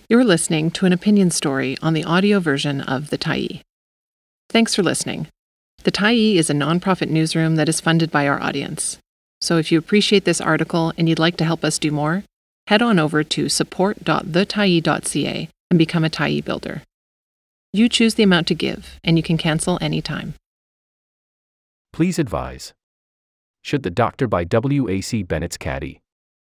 You're listening to an opinion story on the audio version of The Tyee. Thanks for listening. The Tyee is a nonprofit newsroom that is funded by our audience. So if you appreciate this article and you'd like to help us do more, head on over to support.thetyee.ca and become a Tyee builder. You choose the amount to give, and you can cancel anytime. Please advise. Should the Doctor by W.A.C. Bennett's Caddy?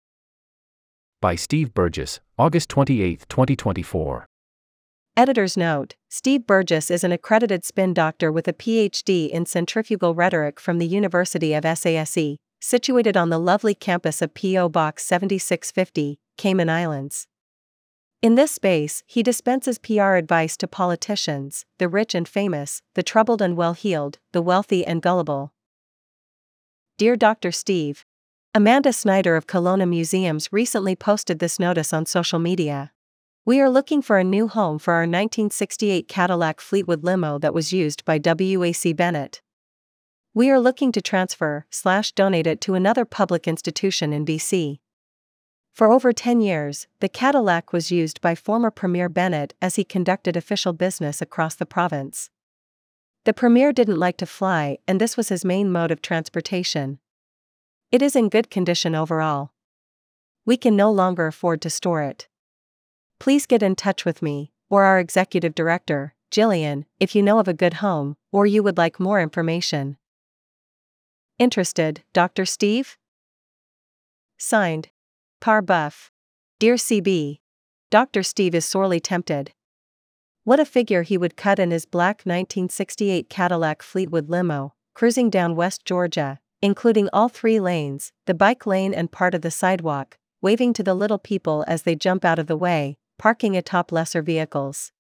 By Steve Burgess, August 28, 2024. Editor's note: Steve Burgess is an accredited spin doctor with a Ph.D. in centrifugal rhetoric from the University of SASE, situated on the lovely campus of P.O. Box 7650, Cayman Islands. In this space, he dispenses PR advice to politicians, the rich and famous, the troubled and well-heeled, the wealthy and gullible. Dear Dr. Steve, Amanda Snyder of Kelowna Museums recently posted this notice on social media. We are looking for a new home for our 1968 Cadillac Fleetwood limo that was used by W.A.C. Bennett. We are looking to transfer/donate it to another public institution in BC. For over 10 years, the Cadillac was used by former Premier Bennett as he conducted official business across the province. The Premier didn't like to fly, and this was his main mode of transportation. It is in good condition overall. We can no longer afford to store it. Please get in touch with me, or our executive director, Jillian, if you know of a good home, or you would like more information. Interested, Dr. Steve? Signed, Car Buff. Dear CB, Dr. Steve is sorely tempted. What a figure he would cut in his black 1968 Cadillac Fleetwood limo, cruising down West Georgia, including all 3 lanes, the bike lane and part of the sidewalk, waving to the little people as they jump out of the way, parking atop lesser vehicles.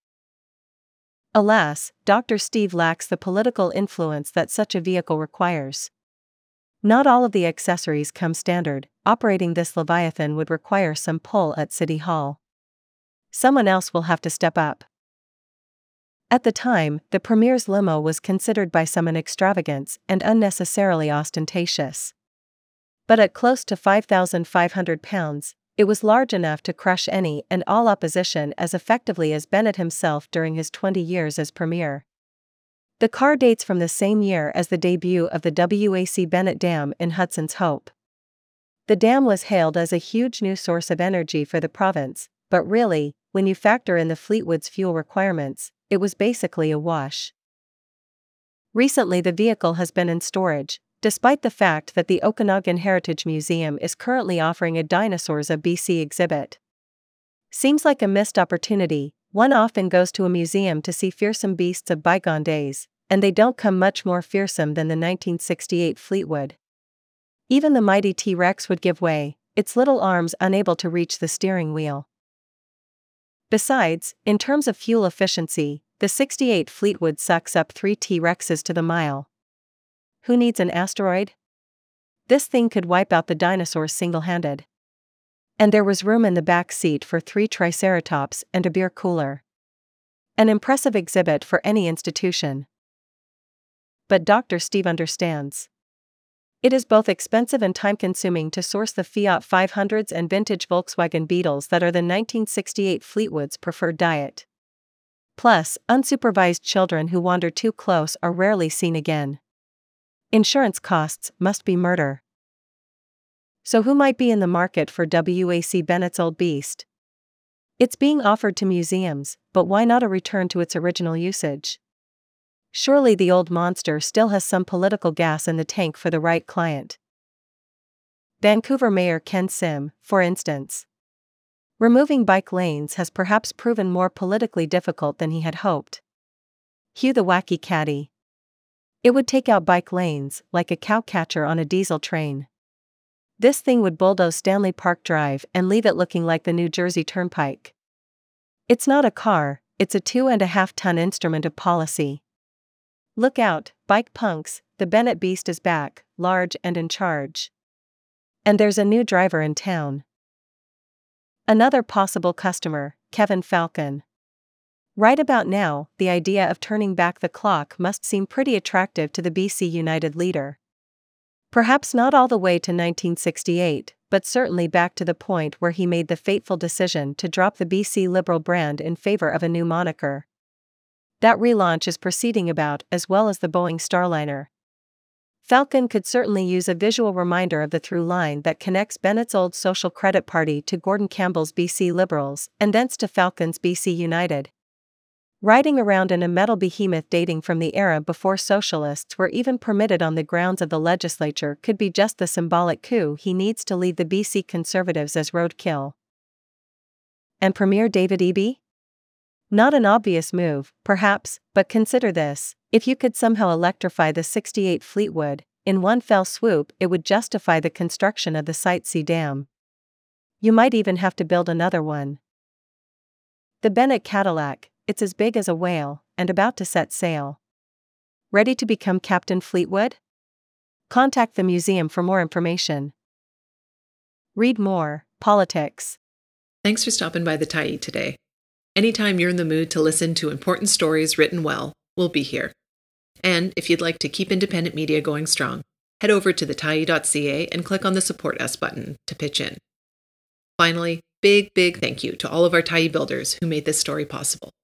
Alas, Dr. Steve lacks the political influence that such a vehicle requires. Not all of the accessories come standard. Operating this Leviathan would require some pull at City Hall. Someone else will have to step up. At the time, the Premier's limo was considered by some an extravagance and unnecessarily ostentatious. But at close to 5,500 pounds, it was large enough to crush any and all opposition as effectively as Bennett himself during his 20 years as Premier. The car dates from the same year as the debut of the W.A.C. Bennett Dam in Hudson's Hope. The dam was hailed as a huge new source of energy for the province, but really, when you factor in the Fleetwood's fuel requirements, it was basically a wash. Recently the vehicle has been in storage, despite the fact that the Okanagan Heritage Museum is currently offering a Dinosaurs of BC exhibit. Seems like a missed opportunity. One often goes to a museum to see fearsome beasts of bygone days, and they don't come much more fearsome than the 1968 Fleetwood. Even the mighty T-Rex would give way, its little arms unable to reach the steering wheel. Besides, in terms of fuel efficiency, the 68 Fleetwood sucks up 3 T-Rexes to the mile. Who needs an asteroid? This thing could wipe out the dinosaurs single-handed. And there was room in the back seat for 3 Triceratops and a beer cooler. An impressive exhibit for any institution. But Dr. Steve understands. It is both expensive and time-consuming to source the Fiat 500s and vintage Volkswagen Beetles that are the 1968 Fleetwood's preferred diet. Plus, unsupervised children who wander too close are rarely seen again. Insurance costs must be murder. So who might be in the market for W.A.C. Bennett's old beast? It's being offered to museums, but why not a return to its original usage? Surely the old monster still has some political gas in the tank for the right client. Vancouver Mayor Ken Sim, for instance. Removing bike lanes has perhaps proven more politically difficult than he had hoped. Cue the wacky caddy. It would take out bike lanes, like a cow catcher on a diesel train. This thing would bulldoze Stanley Park Drive and leave it looking like the New Jersey Turnpike. It's not a car, it's a 2.5-ton instrument of policy. Look out, bike punks, the Bennett beast is back, large and in charge. And there's a new driver in town. Another possible customer, Kevin Falcon. Right about now, the idea of turning back the clock must seem pretty attractive to the BC United leader. Perhaps not all the way to 1968, but certainly back to the point where he made the fateful decision to drop the BC Liberal brand in favor of a new moniker. That relaunch is proceeding about as well as the Boeing Starliner. Falcon could certainly use a visual reminder of the through line that connects Bennett's old Social Credit Party to Gordon Campbell's BC Liberals, and thence to Falcon's BC United. Riding around in a metal behemoth dating from the era before socialists were even permitted on the grounds of the legislature could be just the symbolic coup he needs to lead the BC Conservatives as roadkill. And Premier David Eby? Not an obvious move, perhaps, but consider this: if you could somehow electrify the 68 Fleetwood, in one fell swoop it would justify the construction of the Site C Dam. You might even have to build another one. The Bennett Cadillac, it's as big as a whale, and about to set sail. Ready to become Captain Fleetwood? Contact the museum for more information. Read more, Politics. Thanks for stopping by the Tyee today. Anytime you're in the mood to listen to important stories written well, we'll be here. And if you'd like to keep independent media going strong, head over to thetyee.ca and click on the Support Us button to pitch in. Finally, big thank you to all of our Tyee builders who made this story possible.